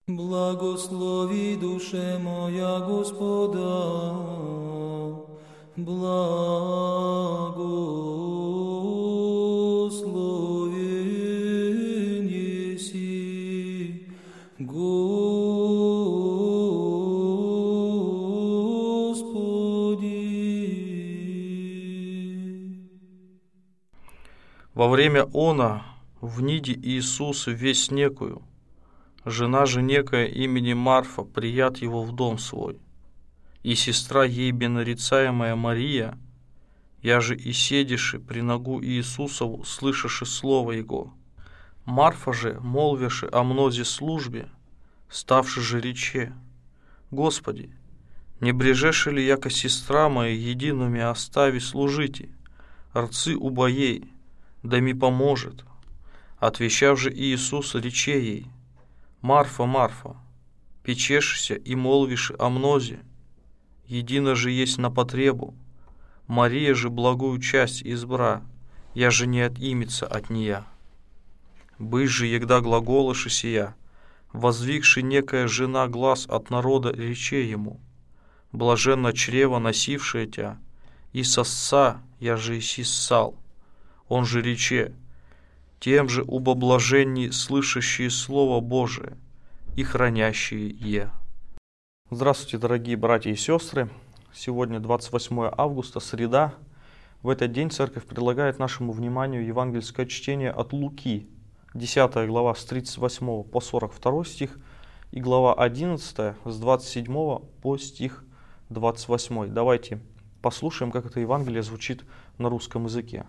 Благослови, душе моя, Господа, благословен еси, Господи. Во время она в ниде Иисус весь некую, жена же некая имени Марфа, прият его в дом свой, и сестра ей бенарицаемая Мария, я же и седиши при ногу Иисусову, слышаши слово его. Марфа же, молвиши о мнозе службе, ставши же рече: Господи, не брежеши ли, яко сестра моя едиными остави служите, рцы убоей, да ми поможет. Отвечав же Иисус, рече ей: Марфа, Марфа, печешься и молвишь о мнозе, едино же есть на потребу, Мария же благую часть избра, я же не отимется от нея. Бысь же, егда глаголоши сия, воздвигши некая жена глаз от народа, рече ему: блаженно чрево, носившее тя, и сосца, я же и сиссал. Он же рече: тем же убоблаженней слышащие Слово Божие и хранящие е. Здравствуйте, дорогие братья и сестры! Сегодня 28 августа, среда. В этот день Церковь предлагает нашему вниманию евангельское чтение от Луки, 10 глава с 38 по 42 стих и глава 11 с 27 по стих 28. Давайте послушаем, как это Евангелие звучит на русском языке.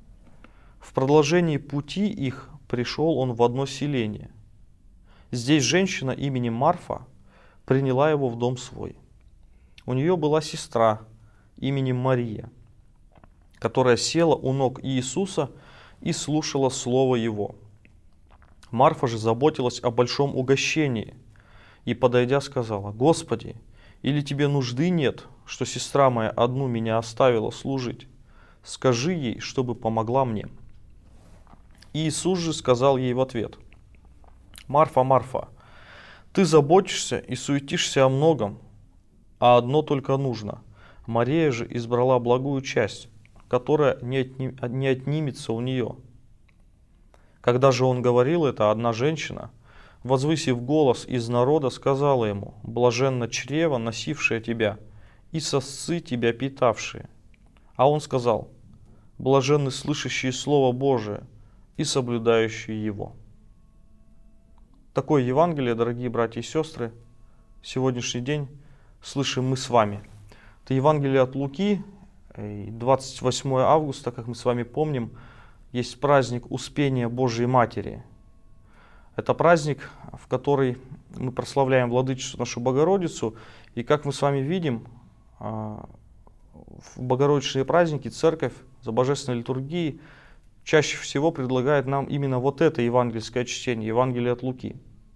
В продолжении пути их пришел он в одно селение. Здесь женщина именем Марфа приняла его в дом свой. У нее была сестра именем Мария, которая села у ног Иисуса и слушала слово его. Марфа же заботилась о большом угощении и, подойдя, сказала: Господи, или тебе нужды нет, что сестра моя одну меня оставила служить? Скажи ей, чтобы помогла мне. Иисус же сказал ей в ответ: Марфа, Марфа, ты заботишься и суетишься о многом, а одно только нужно. Мария же избрала благую часть, которая не отнимется у нее. Когда же он говорил это, одна женщина, возвысив голос из народа, сказала ему: блаженно чрево, носившее тебя, и сосцы тебя питавшие. А он сказал: блаженны слышащие Слово Божие и соблюдающие его. Такое Евангелие, дорогие братья и сестры, сегодняшний день слышим мы с вами. Это Евангелие от Луки, 28 августа, как мы с вами помним, есть праздник Успения Божией Матери. Это праздник, в который мы прославляем Владычицу нашу Богородицу, и как мы с вами видим, в богородичные праздники Церковь за Божественной литургией чаще всего предлагает нам именно вот это евангельское чтение, Евангелие от Луки.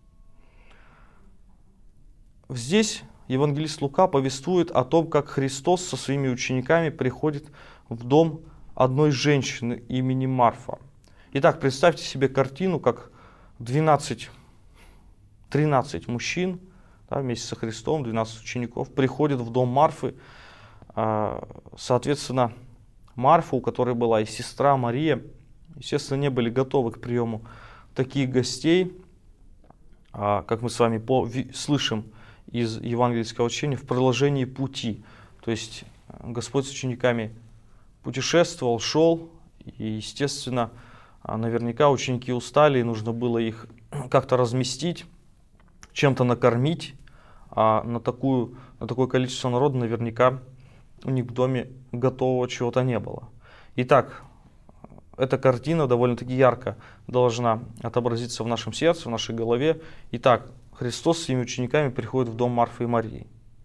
Здесь евангелист Лука повествует о том, как Христос со своими учениками приходит в дом одной женщины именем Марфа. Итак, представьте себе картину, как 13 мужчин, вместе со Христом, 12 учеников, приходят в дом Марфы. Соответственно, Марфа, у которой была и сестра Мария, естественно, не были готовы к приему таких гостей, как мы с вами слышим из евангельского учения, в продолжении пути. То есть Господь с учениками путешествовал, шел, и, естественно, наверняка ученики устали, и нужно было их как-то разместить, чем-то накормить, а на такое количество народа наверняка у них в доме готового чего-то не было. Итак, эта картина довольно-таки ярко должна отобразиться в нашем сердце, в нашей голове. Итак, Христос с своими учениками приходит в дом Марфы и Марии.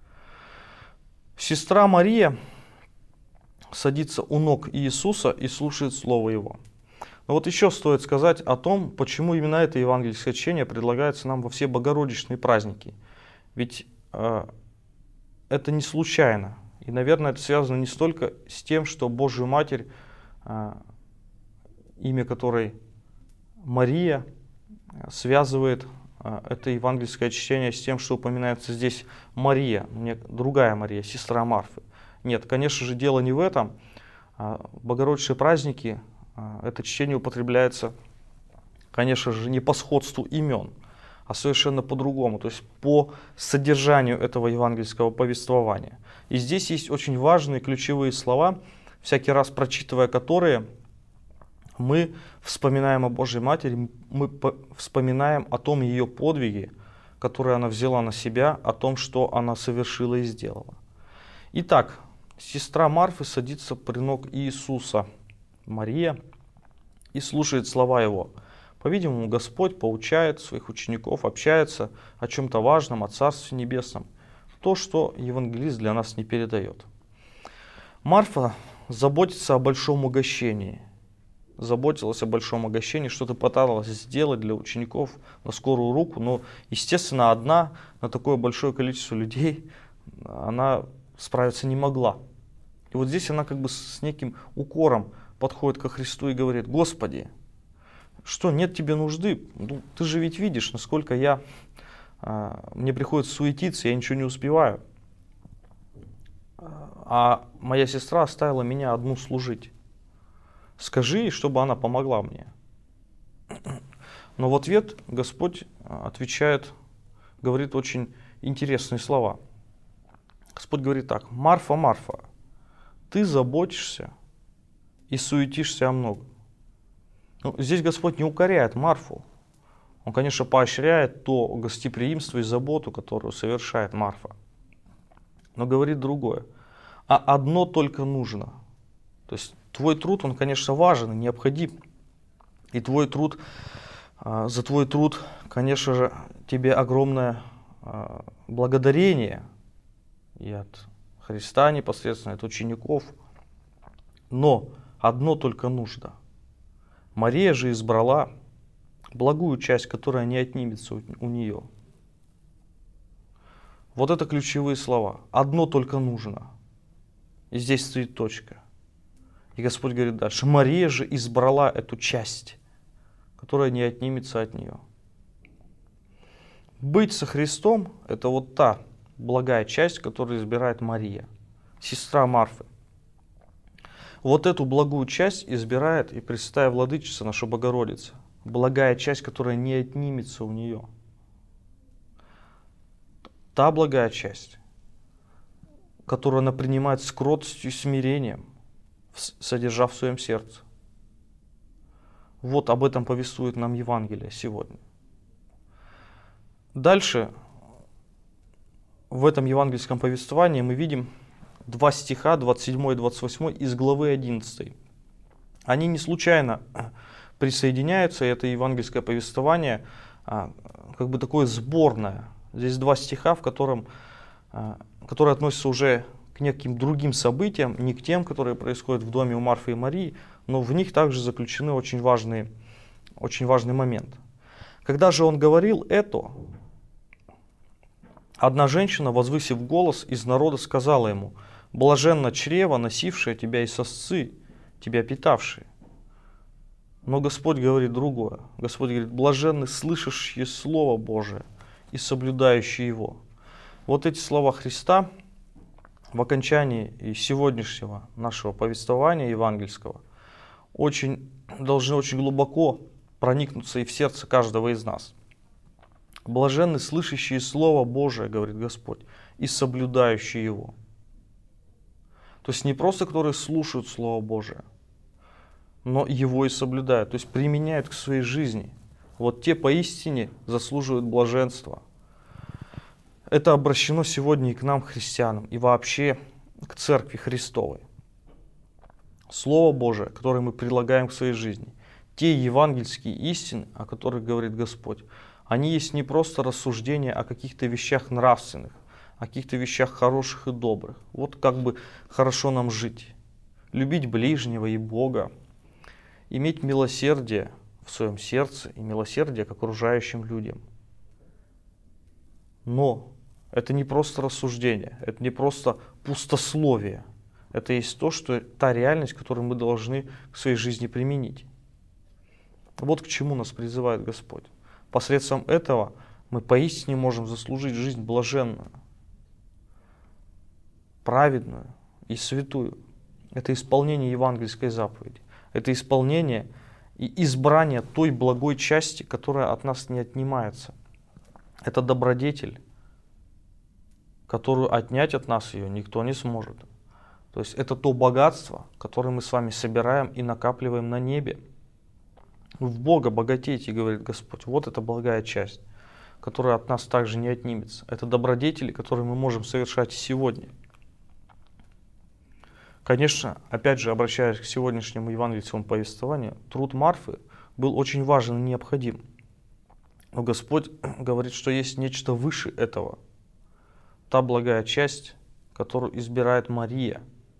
Сестра Мария садится у ног Иисуса и слушает Слово Его. Но вот еще стоит сказать о том, почему именно это евангельское чтение предлагается нам во все богородичные праздники. Ведь это не случайно. И, наверное, это связано не столько с тем, что Божью Матерь, имя которой Мария, связывает это евангельское чтение с тем, что упоминается здесь Мария, другая Мария, сестра Марфы. Нет, конечно же, дело не в этом. В Богородичные праздники это чтение употребляется, конечно же, не по сходству имен, а совершенно по-другому, то есть по содержанию этого евангельского повествования. И здесь есть очень важные ключевые слова, всякий раз прочитывая которые, мы вспоминаем о Божьей Матери, мы вспоминаем о том ее подвиге, который она взяла на себя, о том, что она совершила и сделала. Итак, сестра Марфы садится при ног Иисуса, Мария, и слушает слова Его. По-видимому, Господь поучает своих учеников, общается о чем-то важном, о Царстве Небесном. То, что евангелист для нас не передает. Марфа заботится о большом угощении. Заботилась о большом угощении, что-то пыталась сделать для учеников на скорую руку, но, естественно, одна на такое большое количество людей она справиться не могла. И вот здесь она как бы с неким укором подходит ко Христу и говорит: Господи, что, нет тебе нужды? Ну, ты же ведь видишь, насколько мне приходится суетиться, я ничего не успеваю. А моя сестра оставила меня одну служить. Скажи ей, чтобы она помогла мне. Но в ответ Господь отвечает, говорит очень интересные слова. Господь говорит так: Марфа, Марфа, ты заботишься и суетишься о многом. Ну, здесь Господь не укоряет Марфу. Он, конечно, поощряет то гостеприимство и заботу, которую совершает Марфа. Но говорит другое. А одно только нужно. То есть твой труд, он, конечно, важен и необходим. И твой труд, за твой труд, конечно же, тебе огромное благодарение и от Христа непосредственно, от учеников. Но одно только нужно. Мария же избрала благую часть, которая не отнимется у нее. Вот это ключевые слова. Одно только нужно. И здесь стоит точка. И Господь говорит дальше: Мария же избрала эту часть, которая не отнимется от нее. Быть со Христом — это вот та благая часть, которую избирает Мария, сестра Марфы. Вот эту благую часть избирает и Пресвятая Владычица, наша Богородица. Благая часть, которая не отнимется у нее. Та благая часть, которую она принимает с кротостью и смирением, содержав в своем сердце. Вот об этом повествует нам Евангелие сегодня. Дальше в этом евангельском повествовании мы видим 2 стиха, 27 и 28 из главы 11. Они не случайно присоединяются, и это евангельское повествование как бы такое сборное. Здесь 2 стиха, которые относятся уже к неким другим событиям, не к тем, которые происходят в доме у Марфы и Марии, но в них также заключены очень важный момент. Когда же он говорил это, одна женщина, возвысив голос, из народа сказала ему: «Блаженно чрево, носившее тебя, и сосцы, тебя питавшие». Но Господь говорит другое. Господь говорит: «Блаженны слышащие Слово Божие и соблюдающие его». Вот эти слова Христа в окончании и сегодняшнего нашего повествования евангельского должны очень глубоко проникнуться и в сердце каждого из нас. Блаженны слышащие Слово Божие, говорит Господь, и соблюдающие его. То есть не просто которые слушают Слово Божие, но его и соблюдают, то есть применяют к своей жизни. Вот те поистине заслуживают блаженства. Это обращено сегодня и к нам, христианам, и вообще к Церкви Христовой. Слово Божие, которое мы предлагаем к своей жизни, те евангельские истины, о которых говорит Господь, они есть не просто рассуждения о каких-то вещах нравственных, о каких-то вещах хороших и добрых. Вот как бы хорошо нам жить, любить ближнего и Бога, иметь милосердие в своем сердце и милосердие к окружающим людям. Но это не просто рассуждение, это не просто пустословие. Это есть та реальность, которую мы должны к своей жизни применить. Вот к чему нас призывает Господь. Посредством этого мы поистине можем заслужить жизнь блаженную, праведную и святую. Это исполнение евангельской заповеди. Это исполнение и избрание той благой части, которая от нас не отнимается. Это добродетель, которую отнять от нас ее никто не сможет. То есть это то богатство, которое мы с вами собираем и накапливаем на небе. В Бога богатейте, говорит Господь. Вот эта благая часть, которая от нас также не отнимется. Это добродетели, которые мы можем совершать и сегодня. Конечно, опять же, обращаясь к сегодняшнему евангельскому повествованию, труд Марфы был очень важен и необходим. Но Господь говорит, что есть нечто выше этого. Та благая часть, которую избирает Мария.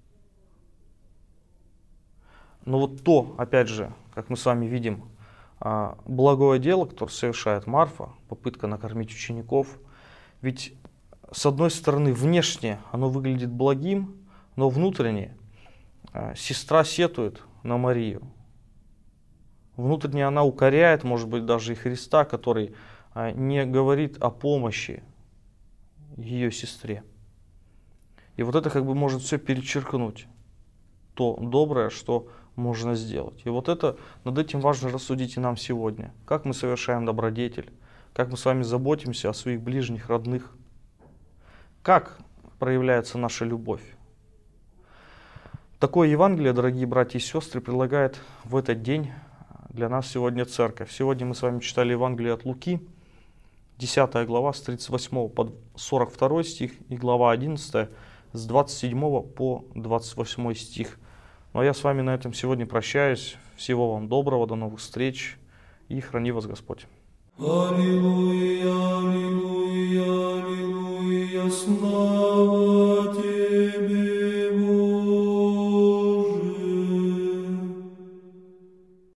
Но вот то, опять же, как мы с вами видим, благое дело, которое совершает Марфа, попытка накормить учеников, ведь с одной стороны внешне оно выглядит благим, но внутренне сестра сетует на Марию. Внутренне она укоряет, может быть, даже и Христа, который не говорит о помощи ее сестре. И вот это как бы может все перечеркнуть, то доброе, что можно сделать. И вот это, над этим важно рассудить и нам сегодня. Как мы совершаем добродетель, как мы с вами заботимся о своих ближних, родных, как проявляется наша любовь. Такое Евангелие, дорогие братья и сестры, предлагает в этот день для нас сегодня Церковь. Сегодня мы с вами читали Евангелие от Луки, 10 глава с 38 по 42 стих и глава 11 с 27 по 28 стих. Ну а я с вами на этом сегодня прощаюсь. Всего вам доброго, до новых встреч и храни вас Господь. Аллилуйя, аллилуйя, аллилуйя, слава